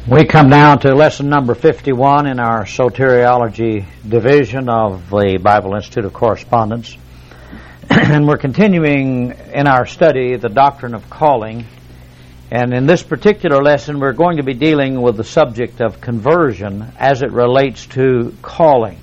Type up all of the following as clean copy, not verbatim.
We come now to lesson number 51 in our soteriology division of the Bible Institute of Correspondence. And we're continuing in our study the doctrine of calling. And in this particular lesson, we're going to be dealing with the subject of conversion as it relates to calling.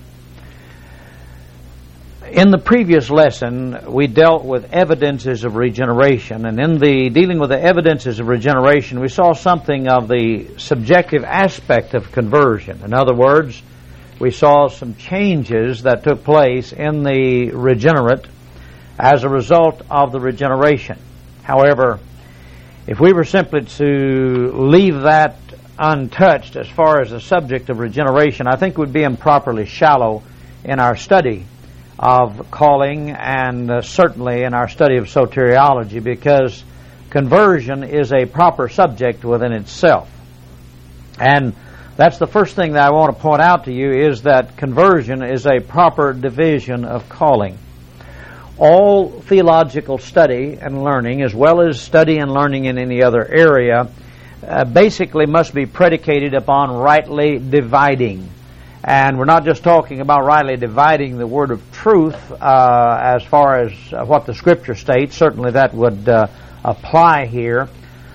In the previous lesson, we dealt with evidences of regeneration, and in the dealing with the evidences of regeneration, we saw something of the subjective aspect of conversion. In other words, we saw some changes that took place in the regenerate as a result of the regeneration. However, if we were simply to leave that untouched as far as the subject of regeneration, I think it would be improperly shallow in our study of calling and certainly in our study of soteriology, because conversion is a proper subject within itself. And that's the first thing that I want to point out to you, is that conversion is a proper division of calling. All theological study and learning, as well as study and learning in any other area, basically must be predicated upon rightly dividing. And we're not just talking about rightly dividing the word of truth as far as what the Scripture states. Certainly that would apply here.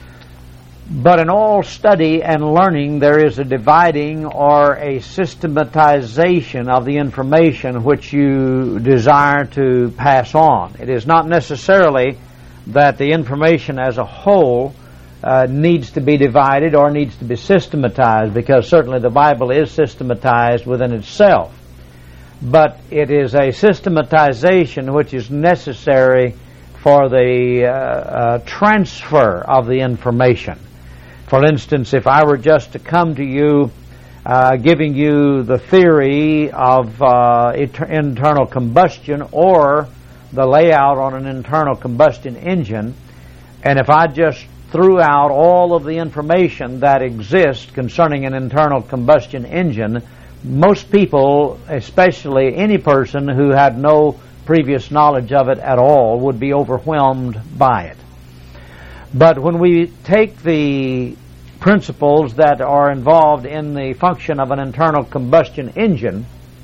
But in all study and learning, there is a dividing or a systematization of the information which you desire to pass on. It is not necessarily that the information as a whole needs to be divided or needs to be systematized, because certainly the Bible is systematized within itself. But it is a systematization which is necessary for the transfer of the information. For instance, if I were just to come to you giving you the theory of internal combustion or the layout on an internal combustion engine, and if I just threw out all of the information that exists concerning an internal combustion engine, most people, especially any person who had no previous knowledge of it at all, would be overwhelmed by it. But when we take the principles that are involved in the function of an internal combustion engine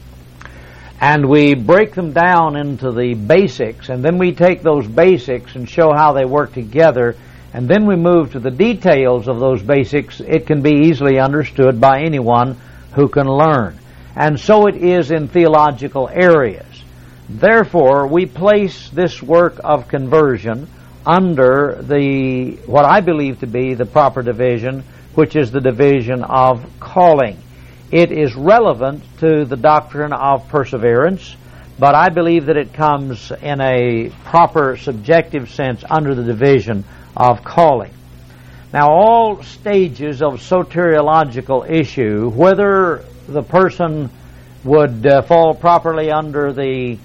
and we break them down into the basics, and then we take those basics and show how they work together, and then we move to the details of those basics, it can be easily understood by anyone who can learn. And so it is in theological areas. Therefore, we place this work of conversion under what I believe to be the proper division, which is the division of calling. It is relevant to the doctrine of perseverance, but I believe that it comes in a proper subjective sense under the division of calling. Now, all stages of soteriological issue, whether the person would fall properly under the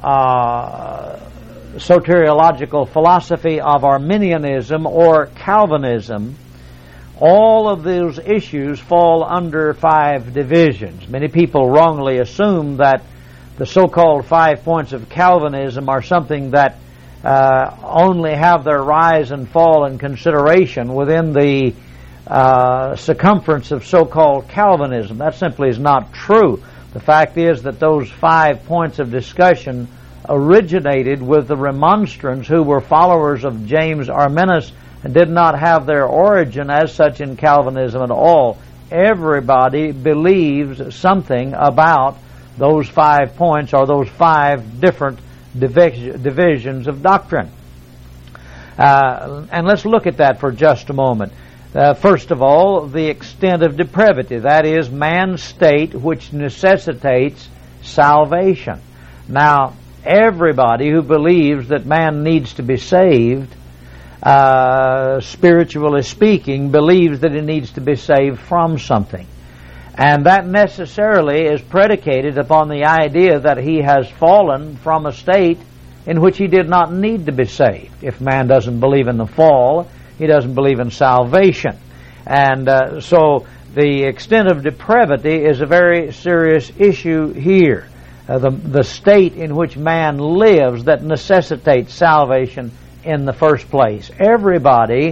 soteriological philosophy of Arminianism or Calvinism, all of those issues fall under 5 divisions. Many people wrongly assume that the so-called 5 points of Calvinism are something that only have their rise and fall in consideration within the circumference of so-called Calvinism. That simply is not true. The fact is that those 5 points of discussion originated with the Remonstrants, who were followers of James Arminius and did not have their origin as such in Calvinism at all. Everybody believes something about those 5 points or those 5 different divisions of doctrine. And let's look at that for just a moment. First of all, the extent of depravity, that is, man's state which necessitates salvation. Now, everybody who believes that man needs to be saved, spiritually speaking, believes that he needs to be saved from something. And that necessarily is predicated upon the idea that he has fallen from a state in which he did not need to be saved. If man doesn't believe in the fall, he doesn't believe in salvation. And so the extent of depravity is a very serious issue here. The state in which man lives that necessitates salvation in the first place. Everybody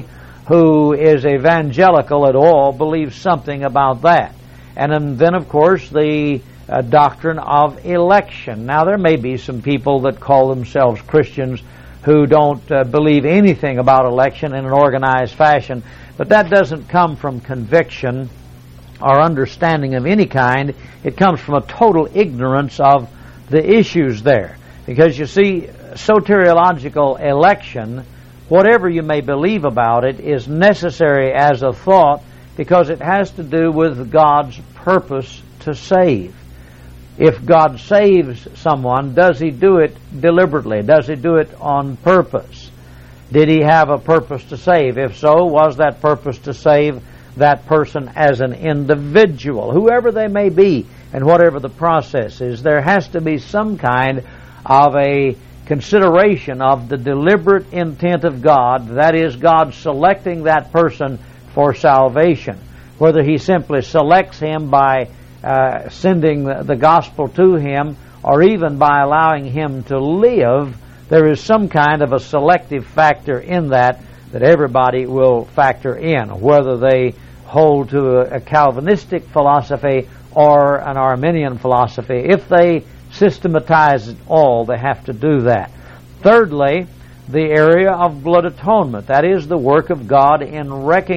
who is evangelical at all believes something about that. And then, of course, the doctrine of election. Now, there may be some people that call themselves Christians who don't believe anything about election in an organized fashion, but that doesn't come from conviction or understanding of any kind. It comes from a total ignorance of the issues there. Because you see, soteriological election, whatever you may believe about it, is necessary as a thought because it has to do with God's purpose to save. If God saves someone, does He do it deliberately? Does He do it on purpose? Did He have a purpose to save? If so, was that purpose to save that person as an individual, whoever they may be, and whatever the process is? There has to be some kind of a consideration of the deliberate intent of God, that is, God selecting that person for salvation. Whether He simply selects him by sending the gospel to him, or even by allowing him to live, there is some kind of a selective factor in that everybody will factor in, whether they hold to a Calvinistic philosophy or an Arminian philosophy. If they systematize it all, they have to do that. Thirdly, the area of blood atonement. That is the work of God in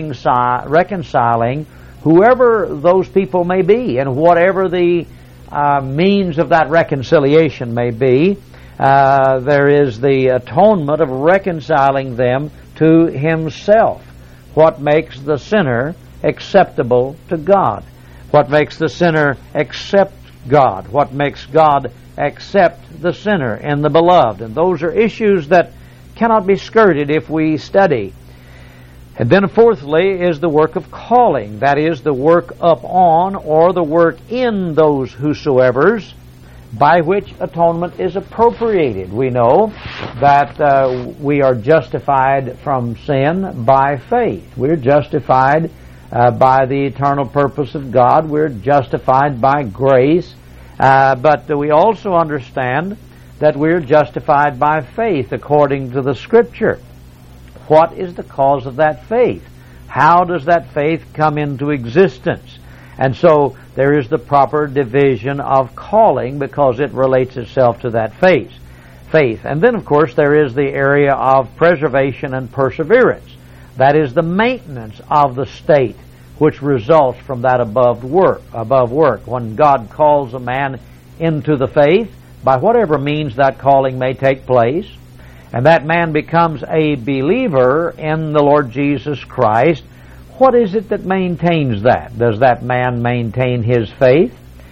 reconciling whoever those people may be, and whatever the means of that reconciliation may be. There is the atonement of reconciling them to Himself. What makes the sinner acceptable to God? What makes the sinner accept God? What makes God accept the sinner and the beloved? And those are issues that cannot be skirted if we study. And then fourthly is the work of calling. That is the work upon or the work in those whosoevers by which atonement is appropriated. We know that we are justified from sin by faith. We're justified by the eternal purpose of God. We're justified by grace. But we also understand that we're justified by faith according to the Scripture. What is the cause of that faith? How does that faith come into existence? And so there is the proper division of calling because it relates itself to that faith. And then, of course, there is the area of preservation and perseverance. That is the maintenance of the state which results from that above work. When God calls a man into the faith, by whatever means that calling may take place, and that man becomes a believer in the Lord Jesus Christ, what is it that maintains that? Does that man maintain his faith?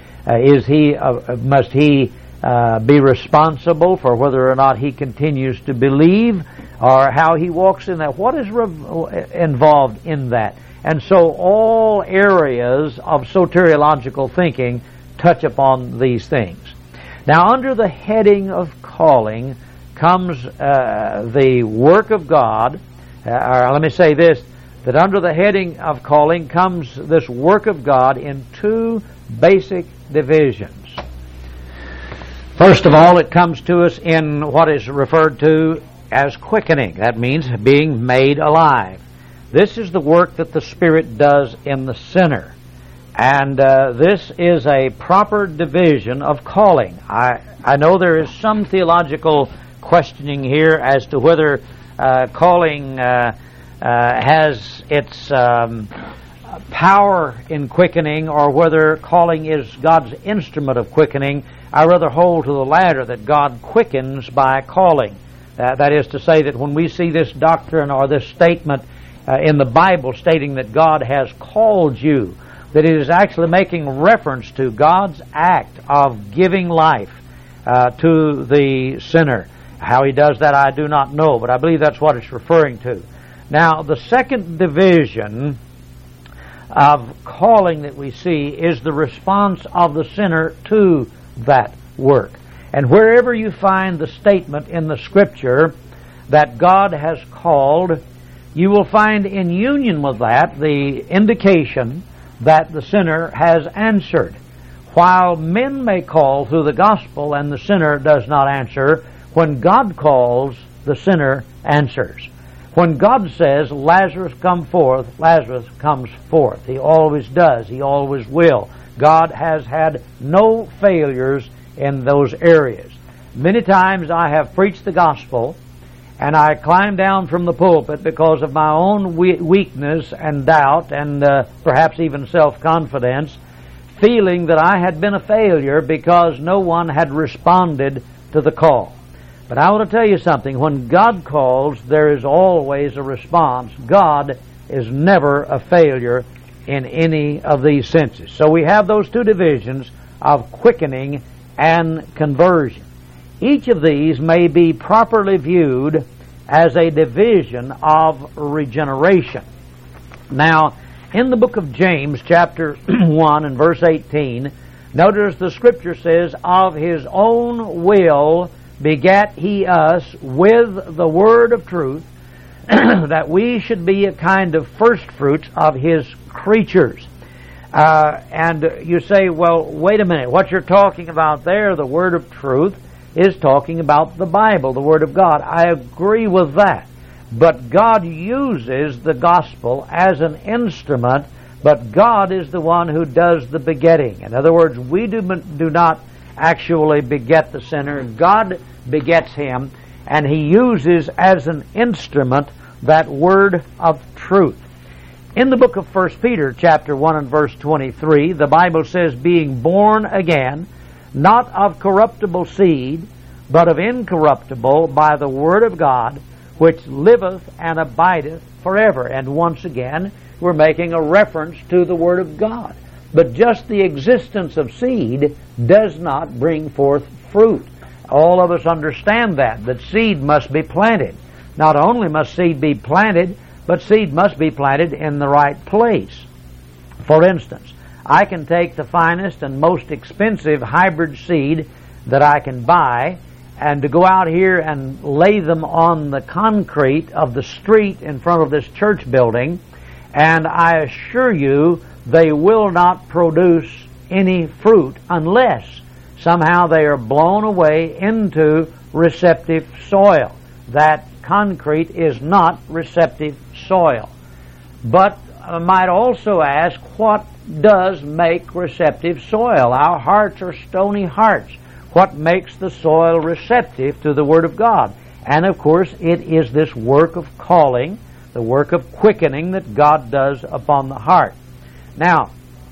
Must he be responsible for whether or not he continues to believe, or how he walks in that? What is involved in that? And so all areas of soteriological thinking touch upon these things. Now, under the heading of calling comes the work of God, or let me say this, that under the heading of calling comes this work of God in two basic divisions. First of all, it comes to us in what is referred to as quickening. That means being made alive. This is the work that the Spirit does in the sinner. And this is a proper division of calling. I know there is some theological questioning here as to whether calling has its power in quickening, or whether calling is God's instrument of quickening. I rather hold to the latter, that God quickens by calling. That is to say that when we see this doctrine or this statement in the Bible stating that God has called you, that it is actually making reference to God's act of giving life to the sinner. How He does that I do not know, but I believe that's what it's referring to. Now, the second division of calling that we see is the response of the sinner to that work. And wherever you find the statement in the Scripture that God has called, you will find in union with that the indication that the sinner has answered. While men may call through the gospel and the sinner does not answer, when God calls, the sinner answers. When God says, Lazarus come forth, Lazarus comes forth. He always does. He always will. God has had no failures in those areas. Many times I have preached the gospel, and I climbed down from the pulpit because of my own weakness and doubt and perhaps even self-confidence, feeling that I had been a failure because no one had responded to the call. But I want to tell you something. When God calls, there is always a response. God is never a failure in any of these senses. So we have those two divisions of quickening and conversion. Each of these may be properly viewed as a division of regeneration. Now, in the book of James, chapter 1 and verse 18, notice the Scripture says, "Of His own will begat He us with the word of truth, that we should be a kind of firstfruits of His creatures." And you say, well, wait a minute. What you're talking about there, the word of truth, is talking about the Bible, the Word of God. I agree with that. But God uses the gospel as an instrument, but God is the one who does the begetting. In other words, we do not actually beget the sinner. God begets him, and He uses as an instrument that word of truth. In the book of 1 Peter, chapter 1 and verse 23, the Bible says, "Being born again, not of corruptible seed, but of incorruptible, by the word of God, which liveth and abideth forever." And once again, we're making a reference to the word of God. But just the existence of seed does not bring forth fruit. All of us understand that seed must be planted. Not only must seed be planted, but seed must be planted in the right place. For instance, I can take the finest and most expensive hybrid seed that I can buy and to go out here and lay them on the concrete of the street in front of this church building, and I assure you they will not produce any fruit unless somehow they are blown away into receptive soil. That concrete is not receptive soil. But I might also ask, what does make receptive soil? Our hearts are stony hearts. What makes the soil receptive to the Word of God? And of course, it is this work of calling, the work of quickening that God does upon the heart. Now,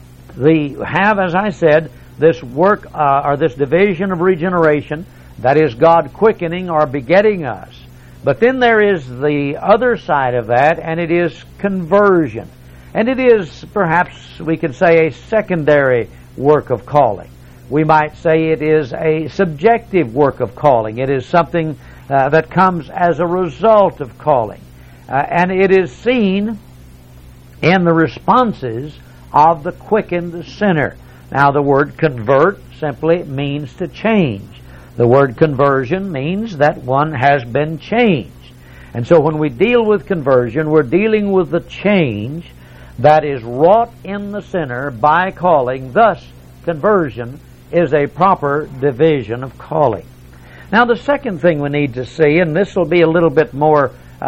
we have, as I said, this work or this division of regeneration, that is God quickening or begetting us. But then there is the other side of that, and it is conversion. And it is, perhaps we could say, a secondary work of calling. We might say it is a subjective work of calling. It is something that comes as a result of calling. And it is seen in the responses of the quickened sinner. Now, the word convert simply means to change. The word conversion means that one has been changed. And so when we deal with conversion, we're dealing with the change that is wrought in the sinner by calling. Thus, conversion is a proper division of calling. Now, the second thing we need to see, and this will be a little bit more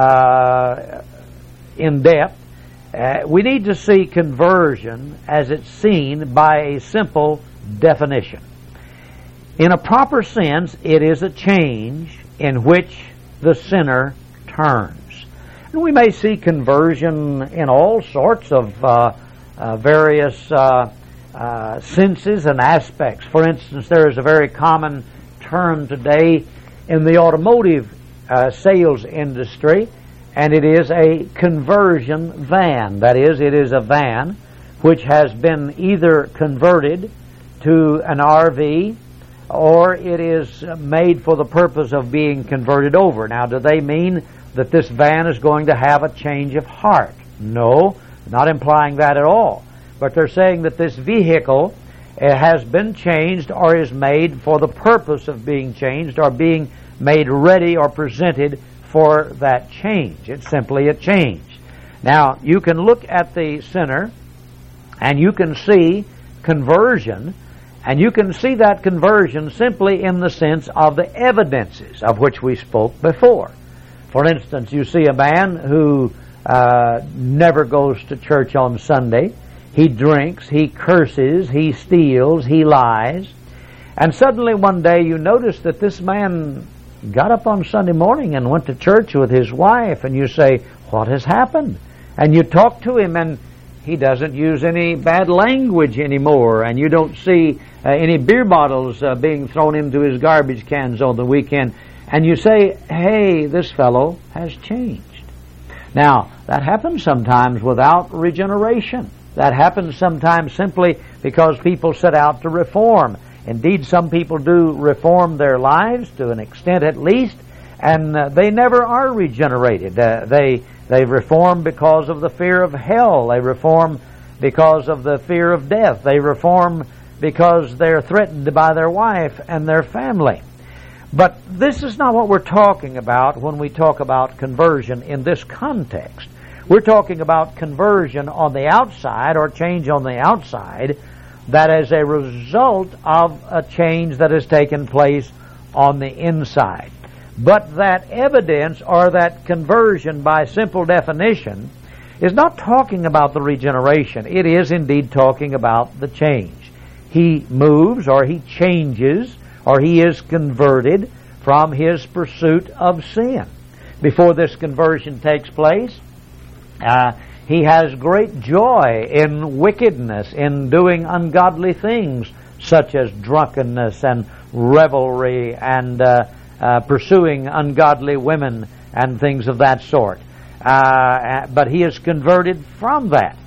in depth, we need to see conversion as it's seen by a simple definition. In a proper sense, it is a change in which the sinner turns. And we may see conversion in all sorts of various senses and aspects. For instance, there is a very common term today in the automotive sales industry, and it is a conversion van. That is, it is a van which has been either converted to an RV or it is made for the purpose of being converted over. Now, do they mean that this van is going to have a change of heart? No, not implying that at all. But they're saying that this vehicle has been changed or is made for the purpose of being changed or being made ready or presented for that change. It's simply a change. Now, you can look at the sinner and you can see conversion, and you can see that conversion simply in the sense of the evidences of which we spoke before. For instance, you see a man who never goes to church on Sunday. He drinks, he curses, he steals, he lies. And suddenly one day you notice that this man got up on Sunday morning and went to church with his wife, and you say, "What has happened?" And you talk to him, and he doesn't use any bad language anymore, and you don't see any beer bottles being thrown into his garbage cans on the weekend. And you say, "Hey, this fellow has changed." Now, that happens sometimes without regeneration. That happens sometimes simply because people set out to reform. Indeed, some people do reform their lives to an extent at least, and they never are regenerated. They reform because of the fear of hell. They reform because of the fear of death. They reform because they're threatened by their wife and their family. But this is not what we're talking about when we talk about conversion in this context. We're talking about conversion on the outside, or change on the outside, that is a result of a change that has taken place on the inside. But that evidence, or that conversion by simple definition, is not talking about the regeneration. It is indeed talking about the change. He moves, or he changes, or he is converted from his pursuit of sin. Before this conversion takes place, he has great joy in wickedness, in doing ungodly things, such as drunkenness and revelry and pursuing ungodly women and things of that sort. But he is converted from that.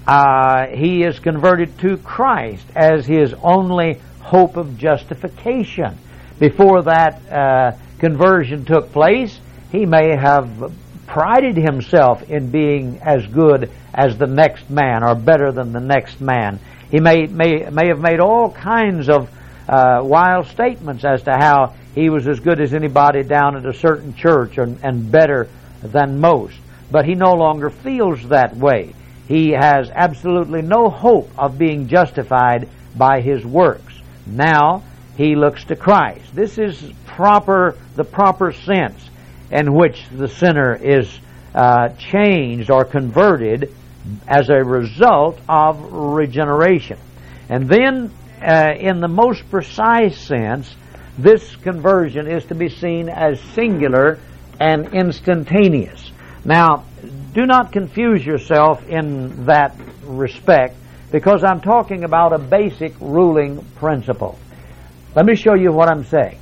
He is converted to Christ as his only hope of justification. Before that conversion took place, he may have prided himself in being as good as the next man, or better than the next man. He may have made all kinds of wild statements as to how he was as good as anybody down at a certain church, and better than most. But he no longer feels that way. He has absolutely no hope of being justified by his works. Now he looks to Christ. This is the proper sense in which the sinner is changed or converted as a result of regeneration. And then, in the most precise sense, this conversion is to be seen as singular and instantaneous. Now, do not confuse yourself in that respect, because I'm talking about a basic ruling principle. Let me show you what I'm saying.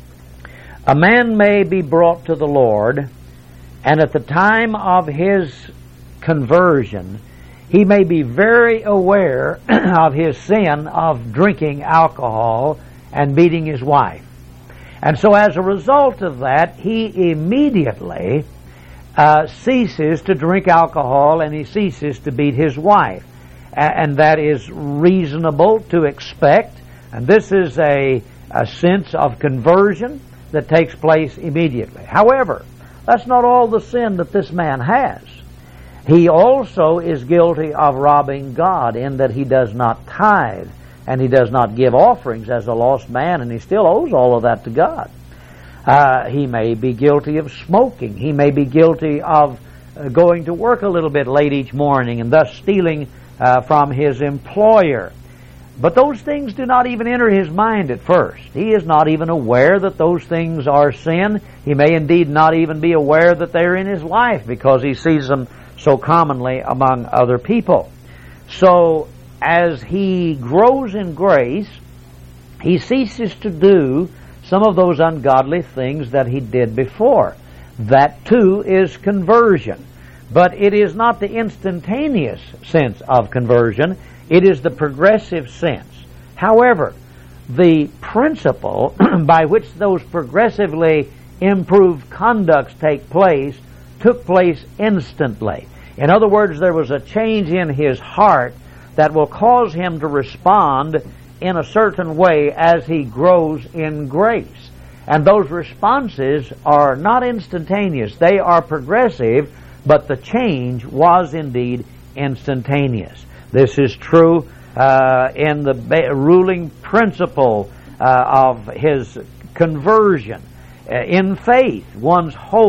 A man may be brought to the Lord, and at the time of his conversion, he may be very aware of his sin of drinking alcohol and beating his wife. And so as a result of that, he immediately ceases to drink alcohol, and he ceases to beat his wife. And that is reasonable to expect. And this is a sense of conversion that takes place immediately. However, that's not all the sin that this man has. He also is guilty of robbing God, in that he does not tithe and he does not give offerings as a lost man, and he still owes all of that to God. He may be guilty of smoking. He may be guilty of going to work a little bit late each morning and thus stealing from his employer. But those things do not even enter his mind at first. He is not even aware that those things are sin. He may indeed not even be aware that they're in his life, because he sees them so commonly among other people. So, as he grows in grace, he ceases to do some of those ungodly things that he did before. That too is conversion. But it is not the instantaneous sense of conversion. It is the progressive sense. However, the principle by which those progressively improved conducts took place instantly. In other words, there was a change in his heart that will cause him to respond in a certain way as he grows in grace. And those responses are not instantaneous. They are progressive, but the change was indeed instantaneous. This is true in the ruling principle of his conversion. In faith, one's hope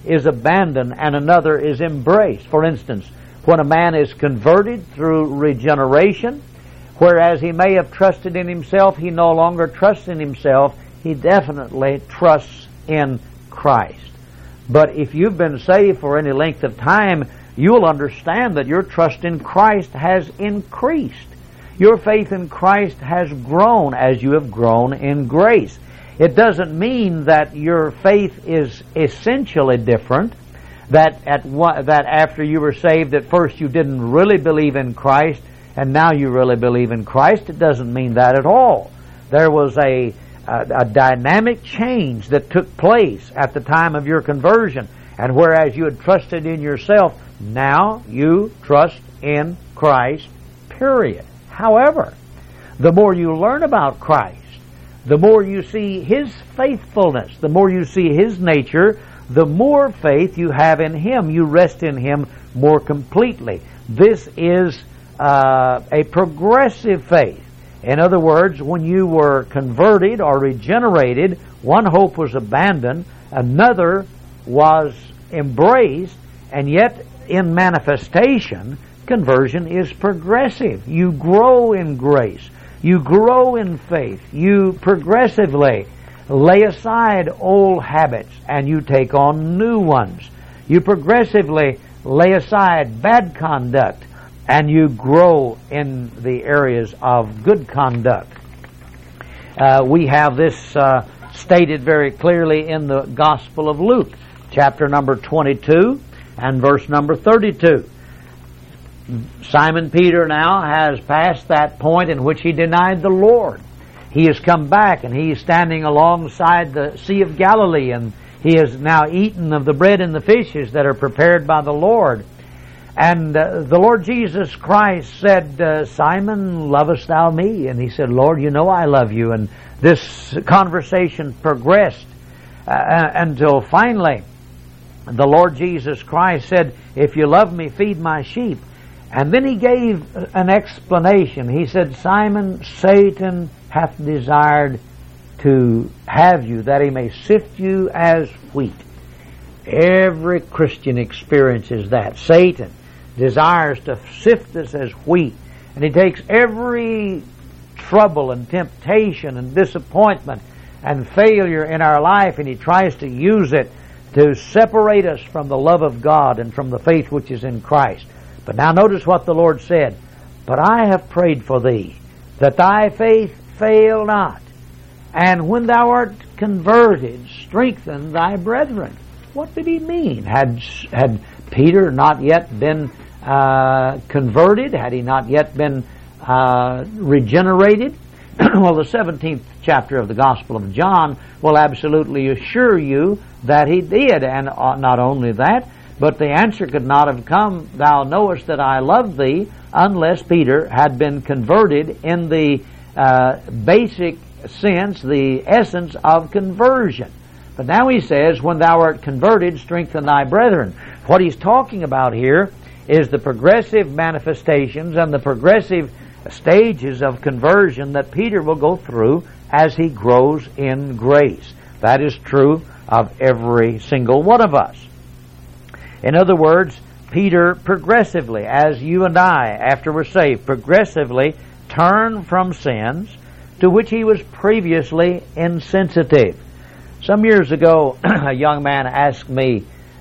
is abandoned and another is embraced. For instance, when a man is converted through regeneration, whereas he may have trusted in himself, he no longer trusts in himself. He definitely trusts in Christ. But if you've been saved for any length of time, you'll understand that your trust in Christ has increased. Your faith in Christ has grown as you have grown in grace. It doesn't mean that your faith is essentially different, that after you were saved at first you didn't really believe in Christ and now you really believe in Christ. It doesn't mean that at all. There was a dynamic change that took place at the time of your conversion, and whereas you had trusted in yourself, now you trust in Christ, period. However, the more you learn about Christ, the more you see His faithfulness, the more you see His nature, the more faith you have in Him. You rest in Him more completely. This is a progressive faith. In other words, when you were converted or regenerated, one hope was abandoned, another was embraced, and yet in manifestation, conversion is progressive. You grow in grace. You grow in faith. You progressively lay aside old habits and you take on new ones. You progressively lay aside bad conduct and you grow in the areas of good conduct. We have this stated very clearly in the Gospel of Luke, chapter number 22 and verse number 32. Simon Peter now has passed that point in which he denied the Lord. He has come back and he is standing alongside the Sea of Galilee, and he has now eaten of the bread and the fishes that are prepared by the Lord. And the Lord Jesus Christ said, Simon, lovest thou me? And he said, Lord, you know I love you. And this conversation progressed until finally the Lord Jesus Christ said, if you love me, feed my sheep. And then he gave an explanation. He said, Simon, Satan hath desired to have you, that he may sift you as wheat. Every Christian experiences that. Satan desires to sift us as wheat. And he takes every trouble and temptation and disappointment and failure in our life, and he tries to use it to separate us from the love of God and from the faith which is in Christ. But now notice what the Lord said. But I have prayed for thee, that thy faith fail not. And when thou art converted, strengthen thy brethren. What did he mean? Had Peter not yet been converted? Had he not yet been regenerated? Well, the 17th chapter of the Gospel of John will absolutely assure you that he did. And not only that, but the answer could not have come, thou knowest that I love thee, unless Peter had been converted in the basic sense, the essence of conversion. But now he says, when thou art converted, strengthen thy brethren. What he's talking about here is the progressive manifestations and the progressive stages of conversion that Peter will go through as he grows in grace. That is true of every single one of us. In other words, Peter progressively, as you and I, after we're saved, progressively turn from sins to which he was previously insensitive. Some years ago, a young man asked me,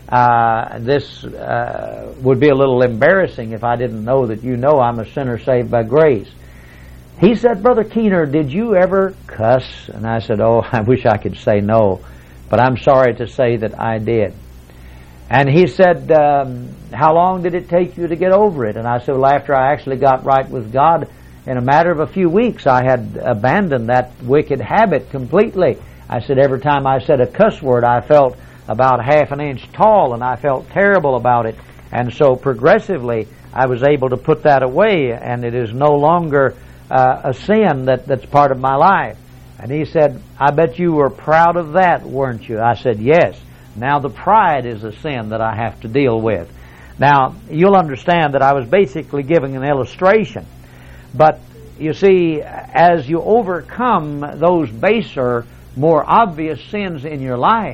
this would be a little embarrassing if I didn't know that you know I'm a sinner saved by grace. He said, Brother Keener, did you ever cuss? And I said, oh, I wish I could say no, but I'm sorry to say that I did. And he said, how long did it take you to get over it? And I said, well, after I actually got right with God, in a matter of a few weeks, I had abandoned that wicked habit completely. I said, every time I said a cuss word, I felt about half an inch tall, and I felt terrible about it. And so progressively, I was able to put that away, and it is no longer a sin that's part of my life. And he said, I bet you were proud of that, weren't you? I said, yes. Now the pride is a sin that I have to deal with. Now, you'll understand that I was basically giving an illustration. But, you see, as you overcome those baser, more obvious sins in your life,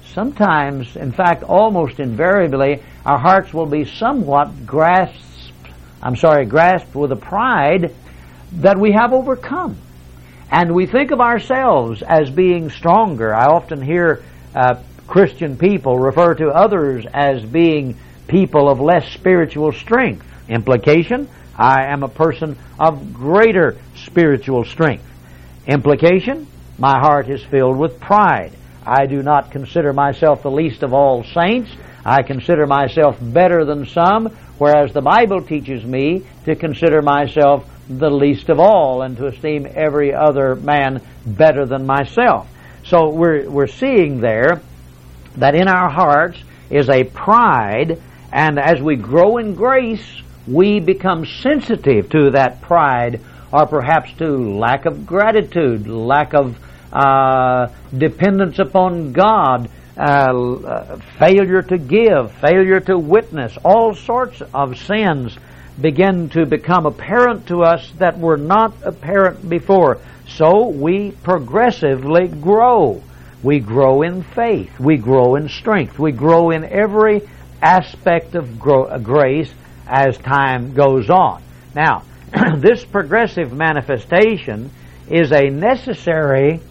sometimes, in fact, almost invariably, our hearts will be somewhat grasped with a pride that we have overcome. And we think of ourselves as being stronger. I often hear Christian people refer to others as being people of less spiritual strength. Implication, I am a person of greater spiritual strength. Implication, my heart is filled with pride. I do not consider myself the least of all saints. I consider myself better than some, whereas the Bible teaches me to consider myself the least of all and to esteem every other man better than myself. So we're seeing there that in our hearts is a pride, and as we grow in grace, we become sensitive to that pride, or perhaps to lack of gratitude, lack of dependence upon God, failure to give, failure to witness. All sorts of sins begin to become apparent to us that were not apparent before. So we progressively grow. We grow in faith. We grow in strength. We grow in every aspect of grace as time goes on. Now, this progressive manifestation is a necessary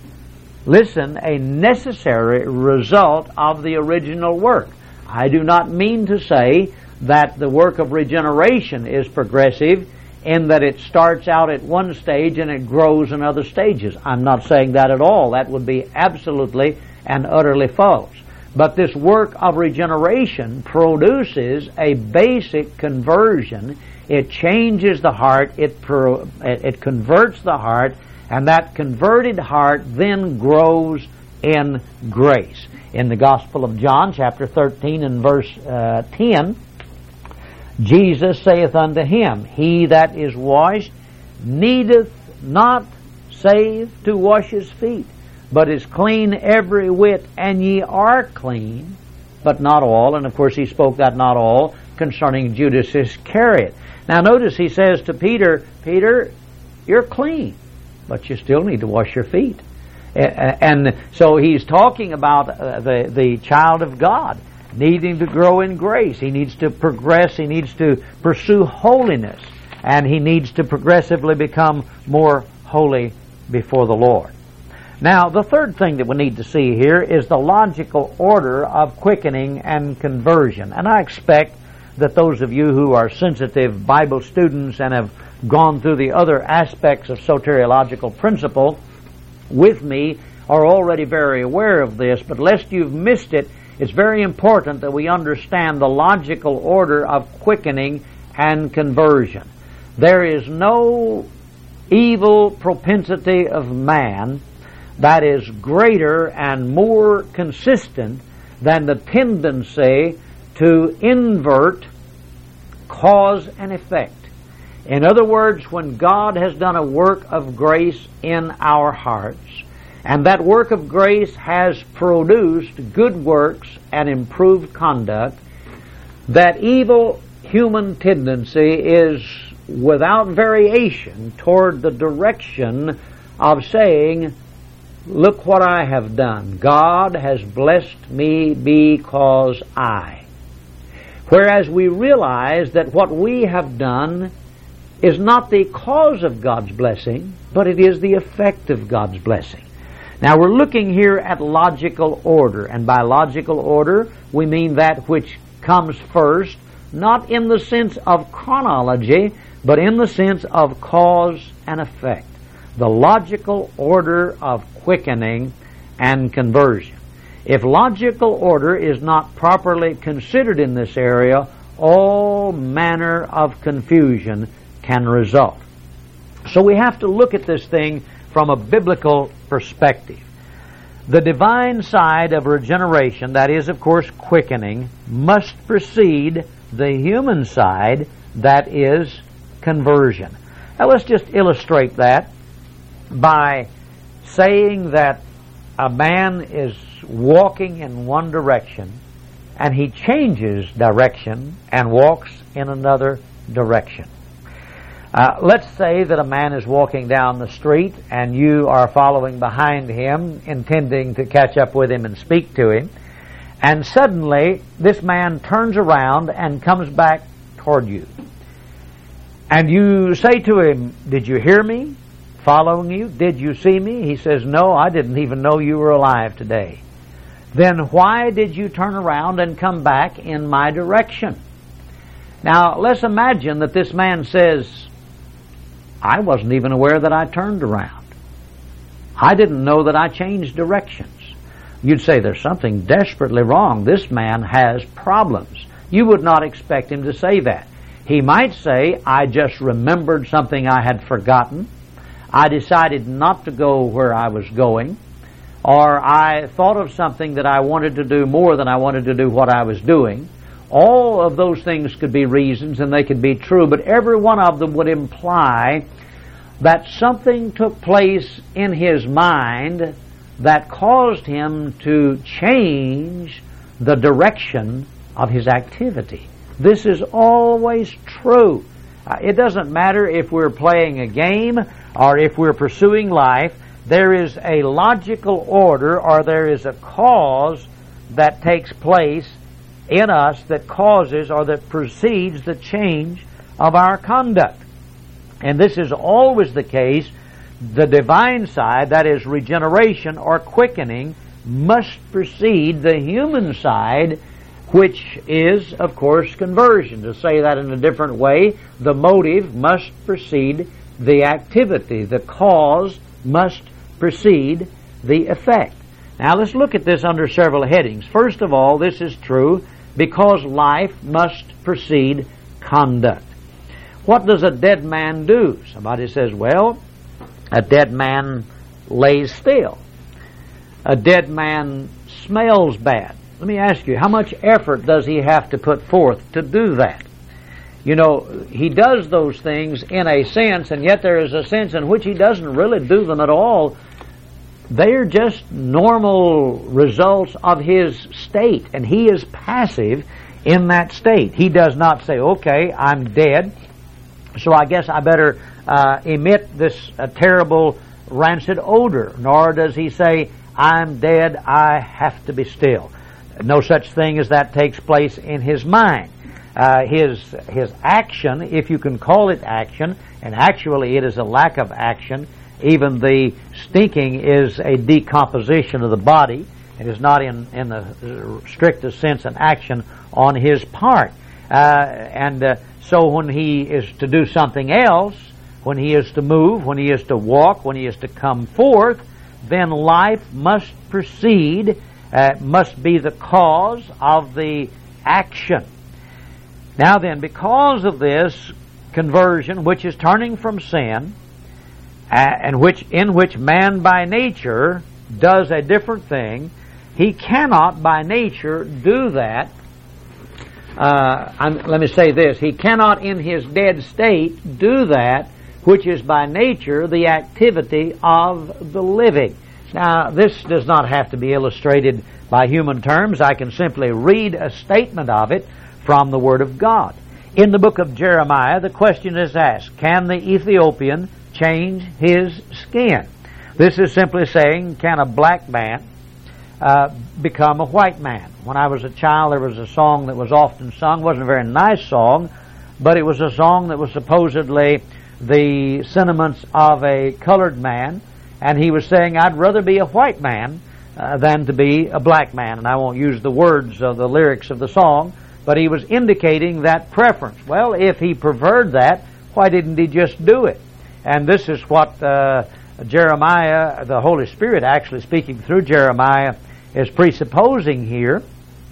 result of the original work. I do not mean to say that the work of regeneration is progressive in that it starts out at one stage and it grows in other stages. I'm not saying that at all. That would be absolutely and utterly false. But this work of regeneration produces a basic conversion. It changes the heart, it converts the heart, and that converted heart then grows in grace. In the Gospel of John, chapter 13 and verse 10, Jesus saith unto him, He that is washed needeth not save to wash his feet, but is clean every whit, and ye are clean, but not all. And of course he spoke that not all concerning Judas Iscariot. Now notice he says to Peter, Peter, you're clean, but you still need to wash your feet. And so he's talking about the child of God needing to grow in grace. He needs to progress. He needs to pursue holiness. And he needs to progressively become more holy before the Lord. Now, the third thing that we need to see here is the logical order of quickening and conversion. And I expect that those of you who are sensitive Bible students and have gone through the other aspects of soteriological principle with me are already very aware of this, but lest you've missed it, it's very important that we understand the logical order of quickening and conversion. There is no evil propensity of man that is greater and more consistent than the tendency to invert cause and effect. In other words, when God has done a work of grace in our hearts, and that work of grace has produced good works and improved conduct, that evil human tendency is without variation toward the direction of saying, look what I have done. God has blessed me because I. Whereas we realize that what we have done is not the cause of God's blessing, but it is the effect of God's blessing. Now we're looking here at logical order, and by logical order we mean that which comes first, not in the sense of chronology, but in the sense of cause and effect. The logical order of quickening and conversion. If logical order is not properly considered in this area, all manner of confusion can result. So we have to look at this thing from a biblical perspective. The divine side of regeneration, that is, of course, quickening, must precede the human side, that is, conversion. Now let's just illustrate that by saying that a man is walking in one direction and he changes direction and walks in another direction. Let's say that a man is walking down the street and you are following behind him, intending to catch up with him and speak to him. And suddenly, this man turns around and comes back toward you. And you say to him, "Did you hear me following you? Did you see me?" He says, "No, I didn't even know you were alive today." "Then why did you turn around and come back in my direction?" Now, let's imagine that this man says, "I wasn't even aware that I turned around. I didn't know that I changed directions." You'd say, there's something desperately wrong. This man has problems. You would not expect him to say that. He might say, "I just remembered something I had forgotten. I decided not to go where I was going. Or I thought of something that I wanted to do more than I wanted to do what I was doing." All of those things could be reasons, and they could be true, but every one of them would imply that something took place in his mind that caused him to change the direction of his activity. This is always true. It doesn't matter if we're playing a game or if we're pursuing life. There is a logical order, or there is a cause that takes place in us that causes or that precedes the change of our conduct. And this is always the case. The divine side, that is regeneration or quickening, must precede the human side, which is, of course, conversion. To say that in a different way, the motive must precede the activity. The cause must precede the effect. Now let's look at this under several headings. First of all, this is true because life must precede conduct. What does a dead man do? Somebody says, well, a dead man lays still. A dead man smells bad. Let me ask you, how much effort does he have to put forth to do that? You know, he does those things in a sense, and yet there is a sense in which he doesn't really do them at all. They're just normal results of his state, and he is passive in that state. He does not say, "Okay, I'm dead, so I guess I better emit this terrible rancid odor." Nor does he say, "I'm dead, I have to be still." No such thing as that takes place in his mind. His action, if you can call it action, and actually it is a lack of action. Even the stinking is a decomposition of the body. It is not in the strictest sense an action on his part. So when he is to do something else, when he is to move, when he is to walk, when he is to come forth, then life must proceed, must be the cause of the action. Now then, because of this conversion, which is turning from sin, and in which man by nature does a different thing, he cannot by nature do that. Let me say this. He cannot in his dead state do that which is by nature the activity of the living. Now, this does not have to be illustrated by human terms. I can simply read a statement of it from the Word of God. In the book of Jeremiah, the question is asked, can the Ethiopian change his skin? This is simply saying, can a black man become a white man? When I was a child, there was a song that was often sung. It wasn't a very nice song, but it was a song that was supposedly the sentiments of a colored man, and he was saying, I'd rather be a white man than to be a black man. And I won't use the words of the lyrics of the song, but he was indicating that preference. Well, if he preferred that, why didn't he just do it? And this is what Jeremiah, the Holy Spirit actually speaking through Jeremiah, is presupposing here.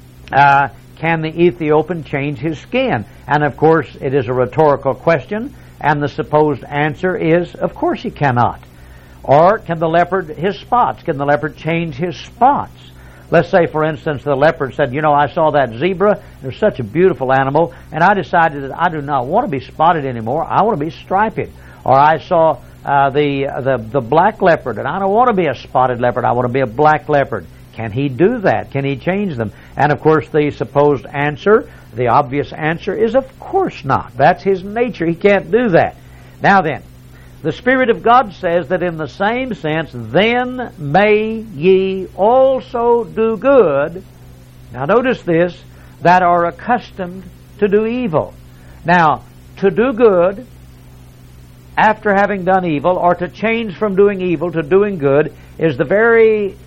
Can the Ethiopian change his skin? And of course, it is a rhetorical question, and the supposed answer is, of course he cannot. Or can the leopard, his spots, can the leopard change his spots? Let's say, for instance, the leopard said, you know, I saw that zebra, it was such a beautiful animal, and I decided that I do not want to be spotted anymore, I want to be striped. Or I saw the black leopard, and I don't want to be a spotted leopard, I want to be a black leopard. Can he do that? Can he change them? And of course the supposed answer, the obvious answer is of course not. That's his nature. He can't do that. Now then, the Spirit of God says that in the same sense, then may ye also do good Now notice this, that are accustomed to do evil. Now, to do good after having done evil, or to change from doing evil to doing good, is the very,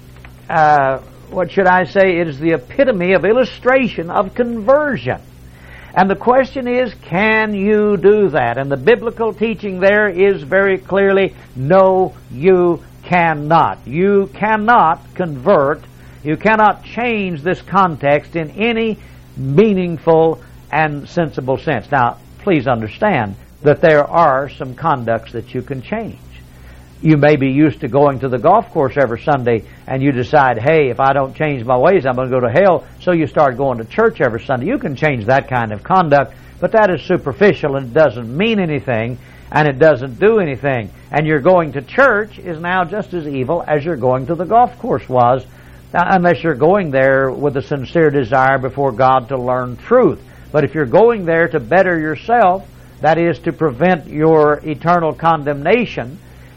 it is the epitome of illustration of conversion. And the question is, can you do that? And the biblical teaching there is very clearly, no, you cannot. You cannot convert. You cannot change this context in any meaningful and sensible sense. Now, please understand that there are some conducts that you can change. You may be used to going to the golf course every Sunday, and you decide, hey, if I don't change my ways, I'm going to go to hell, so you start going to church every Sunday. You can change that kind of conduct, but that is superficial, and it doesn't mean anything, and it doesn't do anything. And your going to church is now just as evil as your going to the golf course was, unless you're going there with a sincere desire before God to learn truth. But if you're going there to better yourself, that is to prevent your eternal condemnation,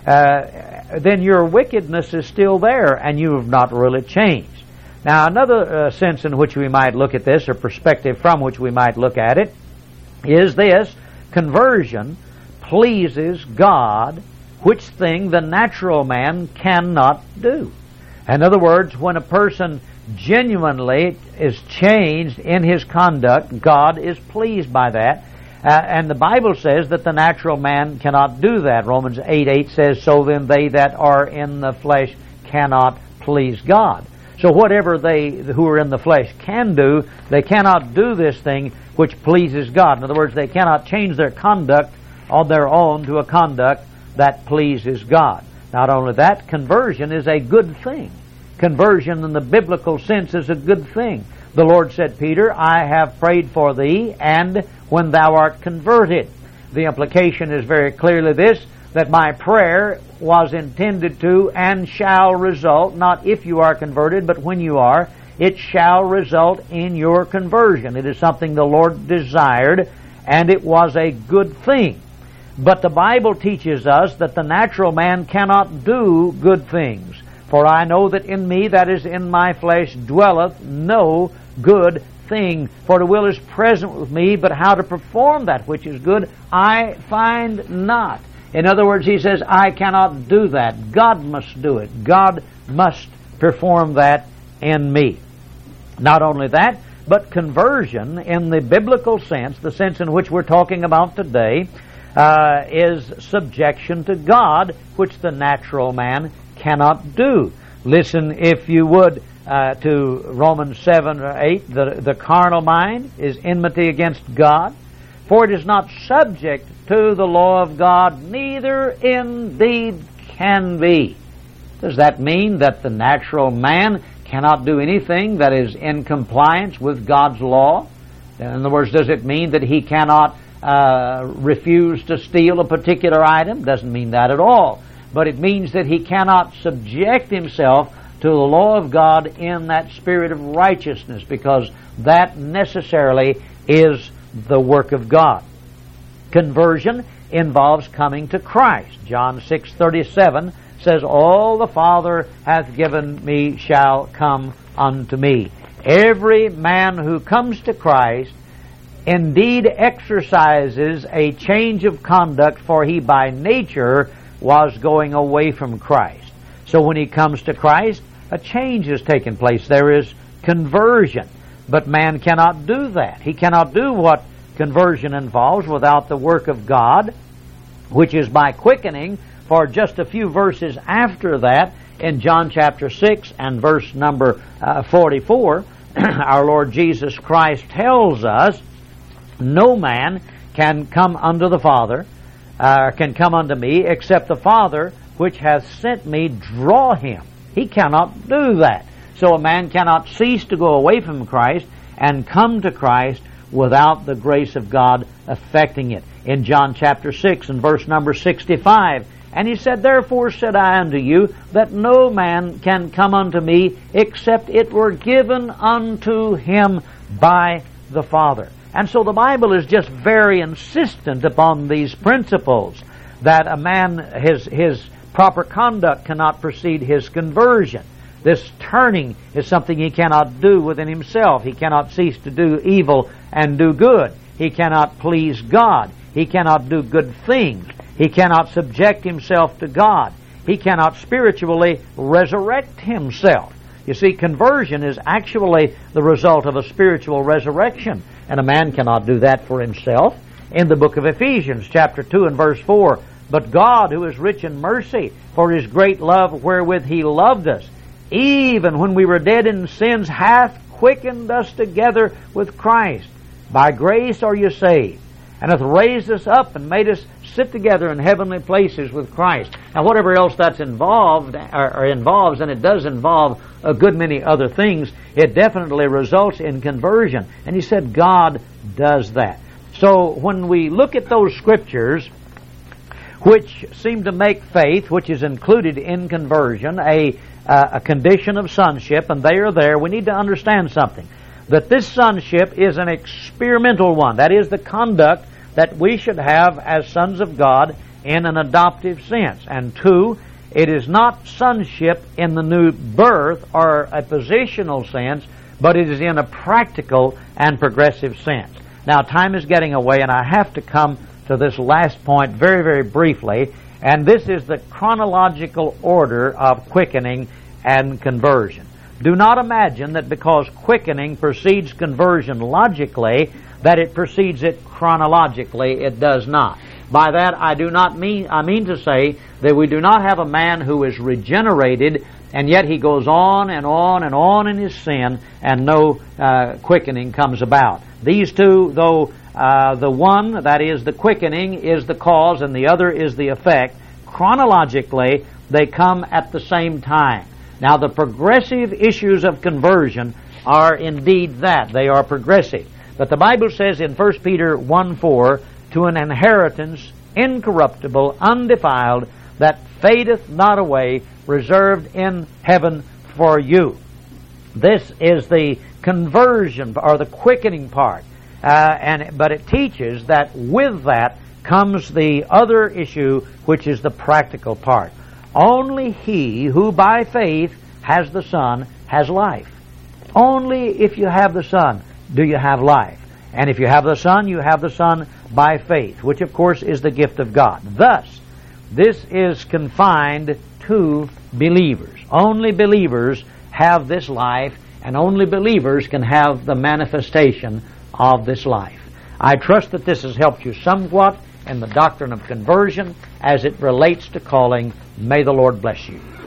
then your wickedness is still there and you have not really changed. Now, another sense in which we might look at this, or perspective from which we might look at it, is this: conversion pleases God, which thing the natural man cannot do. In other words, when a person genuinely is changed in his conduct, God is pleased by that. And the Bible says that the natural man cannot do that. Romans 8:8 says, so then they that are in the flesh cannot please God. So whatever they who are in the flesh can do, they cannot do this thing which pleases God. In other words, they cannot change their conduct on their own to a conduct that pleases God. Not only that, conversion is a good thing. Conversion in the biblical sense is a good thing. The Lord said, Peter, I have prayed for thee, and when thou art converted. The implication is very clearly this, that my prayer was intended to and shall result, not if you are converted, but when you are, it shall result in your conversion. It is something the Lord desired, and it was a good thing. But the Bible teaches us that the natural man cannot do good things. For I know that in me, that is in my flesh, dwelleth no good thing. For the will is present with me, but how to perform that which is good I find not. In other words, he says, I cannot do that. God must do it. God must perform that in me. Not only that, but conversion in the biblical sense, the sense in which we're talking about today, is subjection to God, which the natural man cannot do. Listen, if you would, to Romans 7 or 8, the carnal mind is enmity against God, for it is not subject to the law of God, neither indeed can be. Does that mean that the natural man cannot do anything that is in compliance with God's law? In other words, does it mean that he cannot refuse to steal a particular item? Doesn't mean that at all. But it means that he cannot subject himself to the law of God in that spirit of righteousness, because that necessarily is the work of God. Conversion involves coming to Christ. John 6:37 says, all the Father hath given me shall come unto me. Every man who comes to Christ indeed exercises a change of conduct, for he by nature was going away from Christ. So when he comes to Christ, a change has taken place. There is conversion. But man cannot do that. He cannot do what conversion involves without the work of God, which is by quickening. For just a few verses after that, in John chapter 6 and verse number 44, our Lord Jesus Christ tells us, no man can come unto the Father, can come unto me, except the Father which hath sent me draw him. He cannot do that. So a man cannot cease to go away from Christ and come to Christ without the grace of God affecting it. In John chapter 6 and verse number 65, and he said, therefore said I unto you, that no man can come unto me, except it were given unto him by the Father. And so the Bible is just very insistent upon these principles, that a man, his proper conduct cannot precede his conversion. This turning is something he cannot do within himself. He cannot cease to do evil and do good. He cannot please God. He cannot do good things. He cannot subject himself to God. He cannot spiritually resurrect himself. You see, conversion is actually the result of a spiritual resurrection, and a man cannot do that for himself. In the book of Ephesians, chapter 2 and verse 4, "But God, who is rich in mercy, for His great love wherewith He loved us, even when we were dead in sins, hath quickened us together with Christ. By grace are you saved, and hath raised us up and made us sit together in heavenly places with Christ." Now, whatever else that's involved or involves, and it does involve a good many other things, it definitely results in conversion. And he said God does that. So when we look at those scriptures which seem to make faith, which is included in conversion, a condition of sonship, and they are there, we need to understand something. That this sonship is an experimental one. That is the conduct that we should have as sons of God in an adoptive sense. And two, it is not sonship in the new birth or a positional sense, but it is in a practical and progressive sense. Now, time is getting away, and I have to come to this last point very, very briefly, and this is the chronological order of quickening and conversion. Do not imagine that because quickening precedes conversion logically, that it precedes it chronologically. It does not. By that, I mean to say that we do not have a man who is regenerated, and yet he goes on and on and on in his sin, and no quickening comes about. These two, though the one, that is the quickening, is the cause, and the other is the effect, chronologically, they come at the same time. Now, the progressive issues of conversion are indeed that. They are progressive. But the Bible says in 1 Peter 1:4, "To an inheritance incorruptible, undefiled, that fadeth not away, reserved in heaven for you." This is the conversion or the quickening part. But it teaches that with that comes the other issue, which is the practical part. Only he who by faith has the Son has life. Only if you have the Son do you have life. And if you have the Son, you have the Son by faith, which of course is the gift of God. Thus, this is confined to believers. Only believers have this life, and only believers can have the manifestation of this life. I trust that this has helped you somewhat in the doctrine of conversion as it relates to calling. May the Lord bless you.